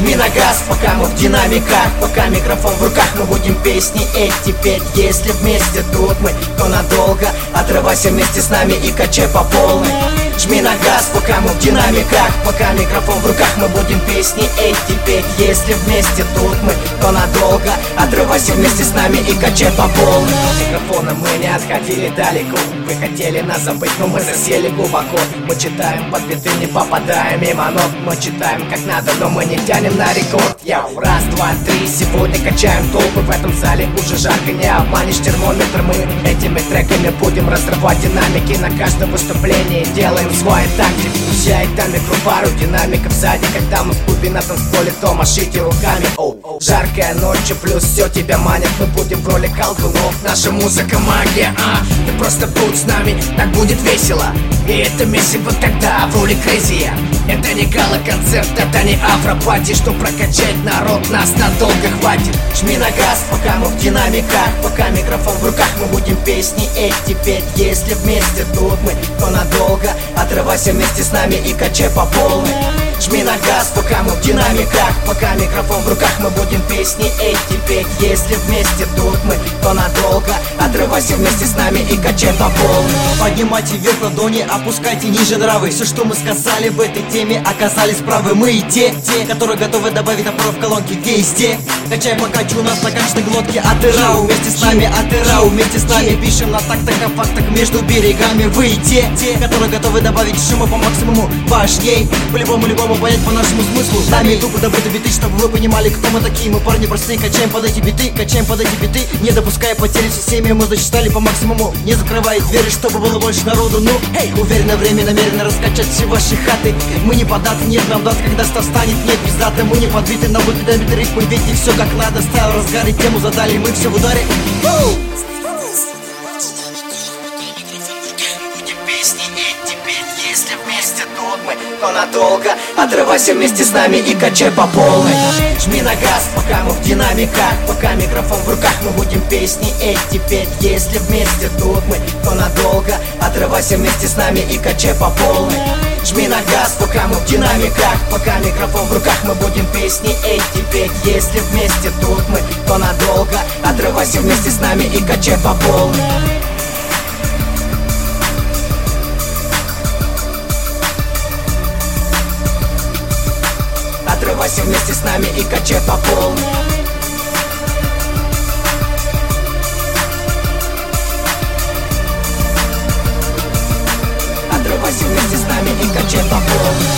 Жми на газ, пока мы в динамиках, пока микрофон в руках, мы будем песни эти петь. Если вместе тут мы, то надолго. Отрывайся вместе с нами и качай по полной. Жми на газ, пока мы в динамиках, пока микрофон в руках, мы будем песни эти петь. Если вместе тут мы, то надолго. Отрывайся вместе с нами и качай по полной. Микрофона мы не отходили далеко. Вы хотели нас забыть, но мы засели глубоко. Мы читаем под биты, не попадаем мимо ног. Мы читаем как надо, но мы не тянем на рекорд. Яу, раз, два, три, сегодня качаем толпы. В этом зале уже жарко, не обманешь термометр. Мы этими треками будем разрывать динамики. На каждом выступлении делаем свой тактик. Вся это микрофару, динамика в саде. Когда мы в клубе на танцполе, то машите руками. Оу, жаркая ночь, плюс все тебя манит. Мы будем в роли колдунов, наша музыка магия. Ты просто будь с нами, так будет весело. И это месиво тогда в роли крейзи. Это не гала-концерт, это не афро-пати. Что прокачать народ, нас надолго хватит. Жми на газ, пока мы в динамиках, пока микрофон в руках, мы будем песни эти петь. Если вместе тут мы, то надолго. Отрывайся вместе с нами и качай по полной. Жми на газ, пока мы в динамиках, пока микрофон в руках, мы будем песни эти петь. Если вместе тут мы, то надолго. Отрывайся вместе с нами и качай по полной. Поднимайте вверх ладони, опускайте ниже нравы. Все, что мы сказали в этой теме, оказались правы. Мы и те, которые готовы добавить опору в колонки везде. Качай, покачу у нас на каждой глотке. Атырау вместе с нами, атырау вместе с нами. Пишем на тактах, о фактах между берегами. Вы и те, которые готовы добавить шума по максимуму. Важней, по-любому понять по нашему смыслу. Нами тупо добыты биты, чтобы вы понимали, кто мы такие. Мы парни простые, качаем под эти биты, качаем под эти биты. Не допуская потери, все семьи мы засчитали по максимуму. Не закрывая двери, чтобы было больше народу. Ну, уверенно, время намеренно раскачать все ваши хаты. Мы не податы, нет нам дат, когда став станет, нет без даты. Мы не подбиты, но выкидываем ритмы, ведь не все как надо. Стайл разгаре, тему задали, мы все в ударе. Если вместе тут мы, то надолго. Отрывайся вместе с нами и качай по полной. Жми на газ, пока мы в динамиках, пока микрофон в руках, мы будем песни эти петь. Если вместе тут мы, то надолго. Отрывайся вместе с нами и качай по полной. Жми на газ, пока мы в динамиках, пока микрофон в руках, мы будем песни эти петь. Если вместе тут мы, то надолго. Отрывайся вместе с нами и качай по полной. Отрывайся вместе с нами и качай по полной. Отрывайся вместе с нами и качай по полной.